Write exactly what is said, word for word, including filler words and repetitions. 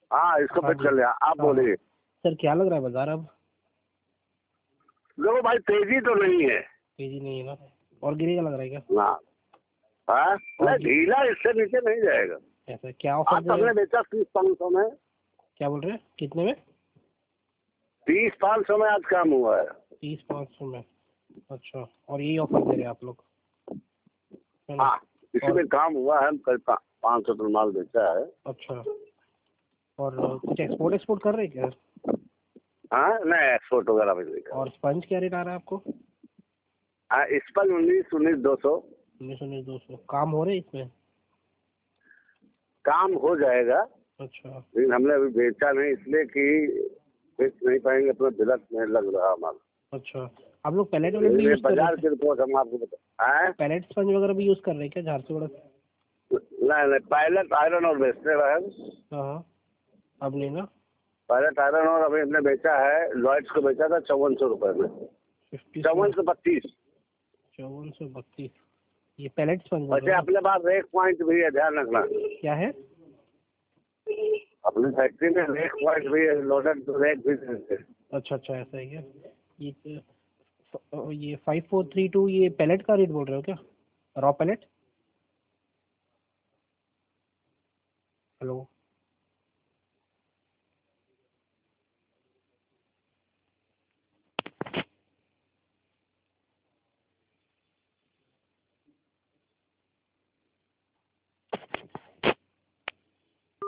हाँ इसको हाँ फिट जी। कर लिया। आप हाँ बोलिए। सर क्या लग रहा है बाजार अब? देखो भाई तेजी तो नहीं है। तेजी नहीं है ना, और गिरेगा लग रहा है क्या? ना हाँ और नहीं gi- ढीला इससे नीचे नहीं जाएगा। ऐसा क्या ऑफर आज दे रहे हमने हैं? बेचा तीस पाँच सौ में। क्या बोल रहे हैं, कितने में? तीस पाँच सौ में आज काम हुआ है। तीस पाँच सौ में? अच्छा, और यही ऑफर दे रहे हैं आप लोग, है ना? हाँ इसी और में काम हुआ है। हम कल पाँच सौ टन माल बेचा है। अच्छा, और कुछ एक्सपोर्ट एक्सपोर्ट कर रहे हैं क्या? हाँ नहीं एक्सपोर्ट वगैरह भी नहीं कर। और स्पंज क्या रेट आ रहा है आपको? हाँ इस पर उन्नीस उन्नीस दो सौ। उन्नीस उन्नीस दो सौ काम हो रहे हैं इसमें? काम हो जाएगा अच्छा लेकिन हमने अभी बेचा नहीं इसलिए कि बेच नहीं पाएंगे। अपना तिलक में लग रहा माल। अच्छा, आप लोग पैलेट वैलेट भी ये यूज़ कर रहे बाजार हैं? की रिपोर्ट हम आपको बता। पैलेट स्पंज वगैरह भी यूज़ कर रहे हैं क्या झारसुगुड़ा से? नहीं नहीं पायलट आयरन और बेचते रहे। हाँ हाँ, अब नहीं ना? पायलट आयरन और अभी हमने बेचा है लॉयड्स को बेचा था चौवन सौ रुपए में। फिफ्टी चौवन सौ बत्तीस। चौवन सौ बत्तीस ये पैलेट स्पंज बोल वैसे रहे हो अपने पास रेक पॉइंट भी है ध्यान रखना। ना? क्या है? अपनी फैक्ट्री में रेक पॉइंट भी है लोडेड तो रेक भी देते हैं। अच्छा अच्छा, ऐसा है क्या? ये तो ये फाइव फोर थ्री टू ये पैलेट का रेट बोल रहे हो क्या, रॉ पैलेट? हेलो।